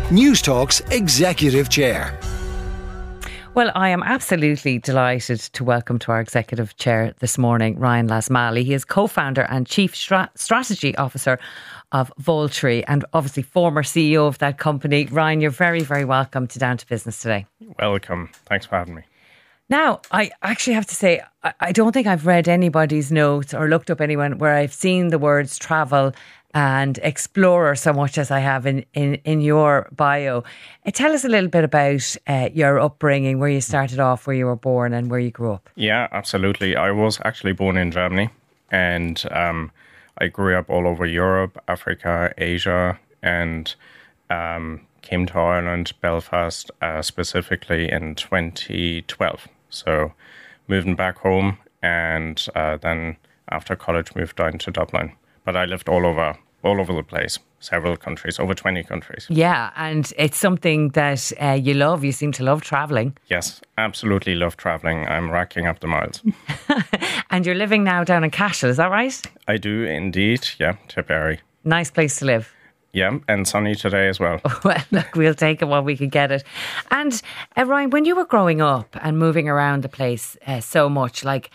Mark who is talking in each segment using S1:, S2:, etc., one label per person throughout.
S1: Newstalk's Executive Chair.
S2: Well, I am absolutely delighted to welcome to our Executive Chair this morning, Ryan Lasmally. He is co-founder and Chief Strategy Officer of Vaultree and obviously former CEO of that company. Ryan, you're very, very welcome to Down to Business today.
S3: Welcome. Thanks for having me.
S2: Now, I actually have to say, I don't think I've read anybody's notes or looked up anyone where I've seen the words travel and explorer so much as I have in your bio. Tell us a little bit about your upbringing, where you started off, where you were born and where you grew up.
S3: Yeah, absolutely. I was actually born in Germany, and I grew up all over Europe, Africa, Asia, and came to Ireland, Belfast, specifically in 2012. So moving back home, and then after college moved down to Dublin. But I lived all over the place, several countries, over 20 countries.
S2: Yeah, and it's something that you love. You seem to love travelling.
S3: Yes, absolutely love travelling. I'm racking up the miles.
S2: And you're living now down in Cashel, is that right?
S3: I do indeed, yeah, Tipperary.
S2: Nice place to live.
S3: Yeah, and sunny today as well.
S2: Well, look, we'll take it while we can get it. And Ryan, when you were growing up and moving around the place so much, like,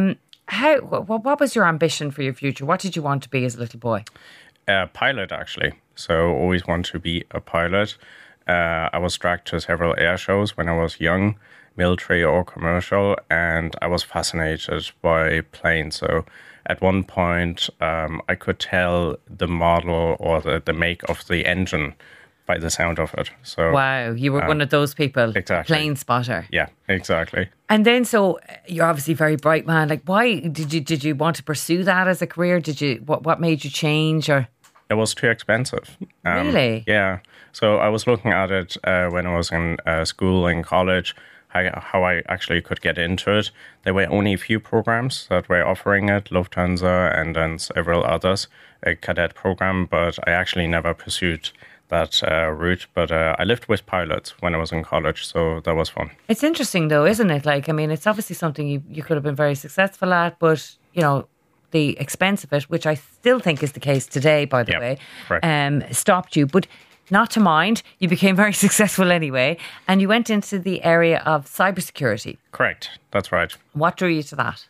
S2: what was your ambition for your future? What did you want to be as a little boy?
S3: Pilot, actually. So always wanted to be a pilot. I was dragged to several air shows when I was young, military or commercial, and I was fascinated by planes. So at one point, I could tell the model or the make of the engine by the sound of it. So
S2: wow, you were one of those people.
S3: Exactly.
S2: Plane spotter.
S3: Yeah, exactly.
S2: And then, so you're obviously a very bright man. Like, why did you want to pursue that as a career? What made you change? Or
S3: it was too expensive.
S2: Really?
S3: Yeah. So I was looking at it when I was in school and college, how I actually could get into it. There were only a few programs that were offering it, Lufthansa and then several others, a cadet program, but I actually never pursued that route. But I lived with pilots when I was in college, so that was fun.
S2: It's interesting though, isn't it? Like, I mean, it's obviously something you could have been very successful at, but, you know, the expense of it, which I still think is the case today, by the way, stopped you. But not to mind, you became very successful anyway, and you went into the area of cybersecurity.
S3: Correct, that's right.
S2: What drew you to that?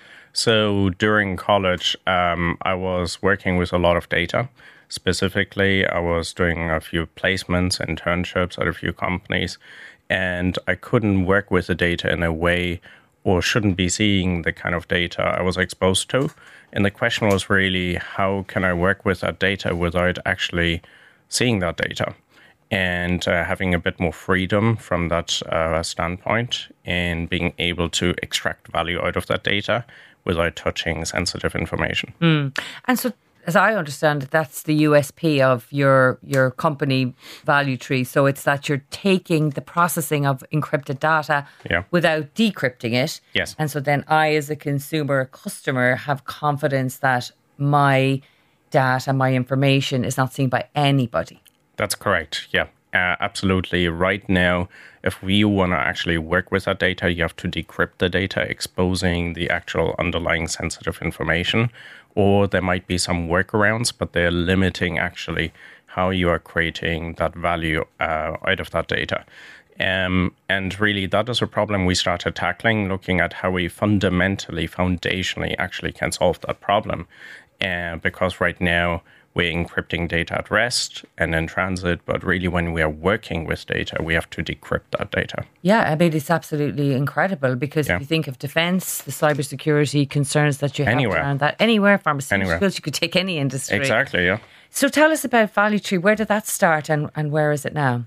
S3: So during college, I was working with a lot of data. Specifically, I was doing a few placements, internships at a few companies, and I couldn't work with the data in a way or shouldn't be seeing the kind of data I was exposed to. And the question was really, how can I work with that data without actually seeing that data? And having a bit more freedom from that standpoint and being able to extract value out of that data without touching sensitive information.
S2: And so, as I understand it, that's the USP of your company Vaultree. So it's that you're taking the processing of encrypted data without decrypting it.
S3: Yes.
S2: And so then I, as a consumer, customer, have confidence that my data, my information is not seen by anybody.
S3: That's correct. Yeah, absolutely. Right now, if we want to actually work with that data, you have to decrypt the data, exposing the actual underlying sensitive information. Or there might be some workarounds, but they're limiting actually how you are creating that value out of that data. And really, that is a problem we started tackling, looking at how we foundationally actually can solve that problem. Because right now, we're encrypting data at rest and in transit, but really when we are working with data, we have to decrypt that data.
S2: Yeah, I mean, it's absolutely incredible because if you think of defence, the cybersecurity concerns that you have around that, anywhere, pharmaceuticals, you could take any industry.
S3: Exactly, yeah.
S2: So tell us about Vaultree. Where did that start and where is it now?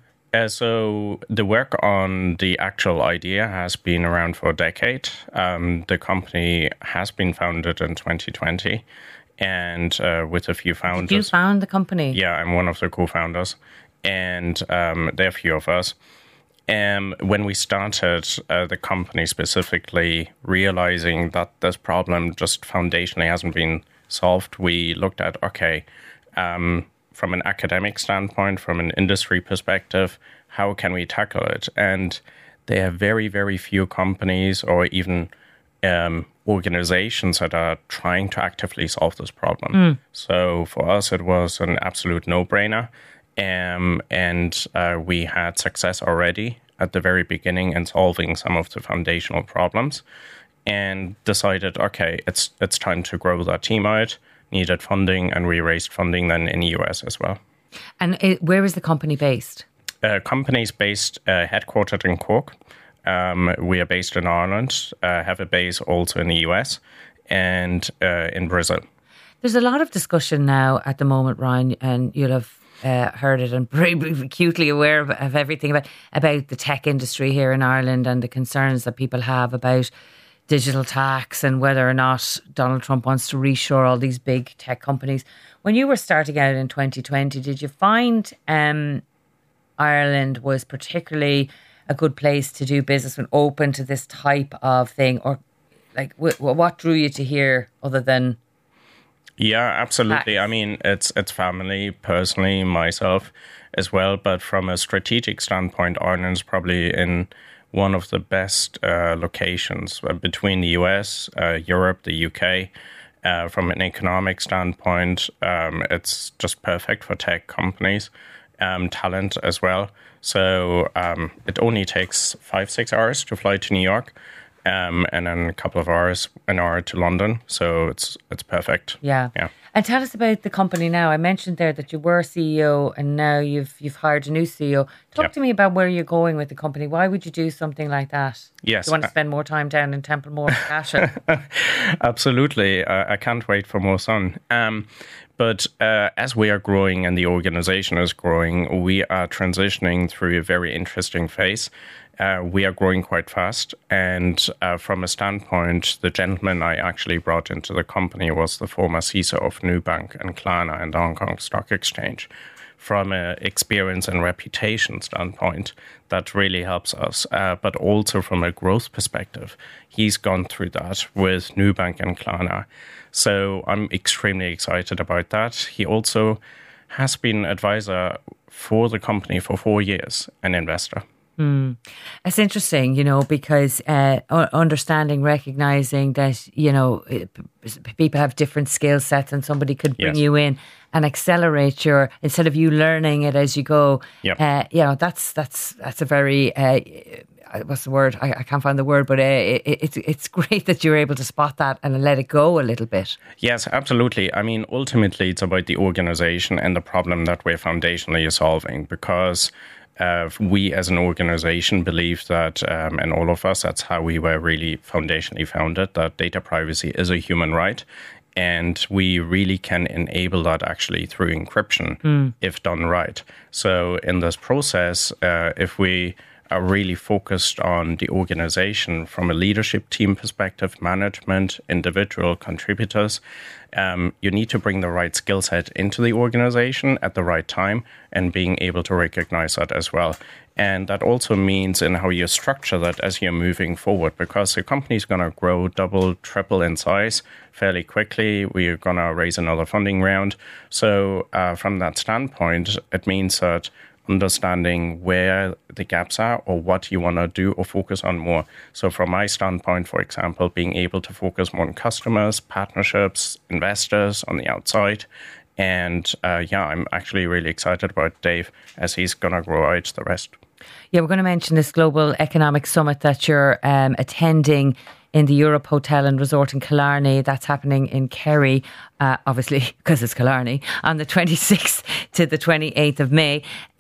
S3: So the work on the actual idea has been around for a decade. The company has been founded in 2020. And with a few founders.
S2: Did you found the company?
S3: Yeah, I'm one of the co-founders. And there are a few of us. When we started the company specifically, realizing that this problem just foundationally hasn't been solved, we looked at, from an academic standpoint, from an industry perspective, how can we tackle it? And there are very, very few companies or even organizations that are trying to actively solve this problem. So for us, it was an absolute no-brainer. and we had success already at the very beginning in solving some of the foundational problems, and decided, okay, it's time to grow that team out, needed funding, and we raised funding then in the US as well.
S2: And where is the company based?
S3: Company's based, headquartered in Cork. We are based in Ireland, have a base also in the US and in Brazil.
S2: There's a lot of discussion now at the moment, Ryan, and you'll have heard it and very acutely aware of everything about the tech industry here in Ireland and the concerns that people have about digital tax and whether or not Donald Trump wants to reshore all these big tech companies. When you were starting out in 2020, did you find Ireland was particularly a good place to do business when open to this type of thing? Or like what drew you to here other than...
S3: Yeah, absolutely.
S2: Tax?
S3: I mean, it's family, personally, myself as well. But from a strategic standpoint, Ireland's probably in one of the best locations between the US, Europe, the UK. From an economic standpoint, it's just perfect for tech companies, talent as well. So it only takes 5-6 hours to fly to New York. And then a couple of hours, an hour to London. So it's perfect.
S2: Yeah. And tell us about the company now. I mentioned there that you were CEO and now you've hired a new CEO. Talk to me about where you're going with the company. Why would you do something like that?
S3: Yes.
S2: Do you want to spend more time down in Templemore, Cashel?
S3: Absolutely. I can't wait for more sun. But as we are growing and the organization is growing, we are transitioning through a very interesting phase. We are growing quite fast. And from a standpoint, the gentleman I actually brought into the company was the former CISO of Nubank and Klarna and the Hong Kong Stock Exchange. From an experience and reputation standpoint, that really helps us. But also from a growth perspective, he's gone through that with Nubank and Klarna. So I'm extremely excited about that. He also has been an advisor for the company for 4 years, an investor.
S2: It's interesting, because understanding, recognizing that, people have different skill sets and somebody could bring you in and accelerate instead of you learning it as you go. That's a very, what's the word? I can't find the word, but it's great that you're able to spot that and let it go a little bit. Yes,
S3: absolutely. I mean, ultimately, it's about the organization and the problem that we're foundationally solving, because we as an organization believe that, and all of us, that's how we were really foundationally founded, that data privacy is a human right. And we really can enable that actually through encryption if done right. So in this process, if we are really focused on the organization from a leadership team perspective, management, individual contributors, you need to bring the right skill set into the organization at the right time and being able to recognize that as well. And that also means in how you structure that as you're moving forward, because the company is going to grow double, triple in size fairly quickly. We're going to raise another funding round. So from that standpoint, it means that understanding where the gaps are or what you want to do or focus on more. So from my standpoint, for example, being able to focus more on customers, partnerships, investors on the outside. And I'm actually really excited about Dave as he's going to grow out the rest.
S2: Yeah, we're going to mention this Global Economic Summit that you're attending in the Europe Hotel and Resort in Killarney. That's happening in Kerry, obviously, because it's Killarney, on the 26th to the 28th of May.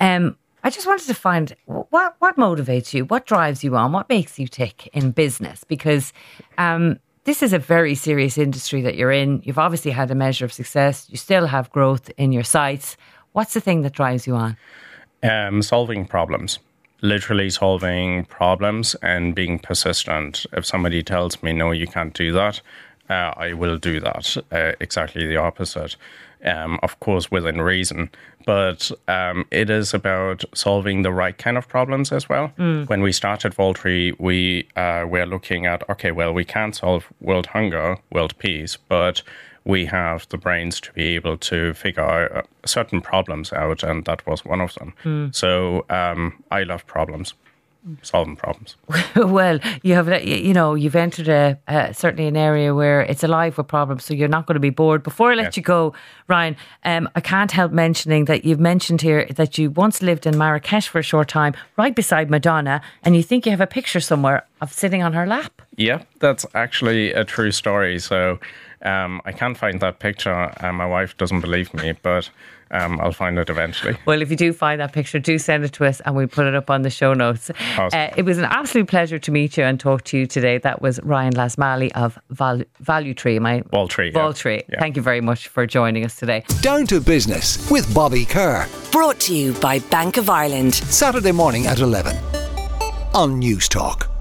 S2: I just wanted to find what motivates you, what drives you on, what makes you tick in business? Because this is a very serious industry that you're in. You've obviously had a measure of success. You still have growth in your sites. What's the thing that drives you on?
S3: Solving problems. Literally solving problems and being persistent. If somebody tells me, no, you can't do that, I will do that. Exactly the opposite. Of course, within reason. But it is about solving the right kind of problems as well. When we started Vaultree, we were looking at, we can't solve world hunger, world peace, but we have the brains to be able to figure out certain problems out, and that was one of them. So I love problems. solving problems.
S2: Well, you've entered certainly an area where it's alive with problems, so you're not going to be bored. Before I let you go, Ryan, I can't help mentioning that you've mentioned here that you once lived in Marrakesh for a short time, right beside Madonna, and you think you have a picture somewhere of sitting on her lap.
S3: Yeah, that's actually a true story. So I can't find that picture, and my wife doesn't believe me, but I'll find it eventually. Well,
S2: if you do find that picture, do send it to us and we'll put it up on the show notes.
S3: Awesome.
S2: It was an absolute pleasure to meet you and talk to you today. That was Ryan Lasmally of Valuetree. Vaultree. Yeah. Thank you very much for joining us today.
S1: Down to Business with Bobby Kerr.
S4: Brought to you by Bank of Ireland.
S1: Saturday morning at 11 on News Talk.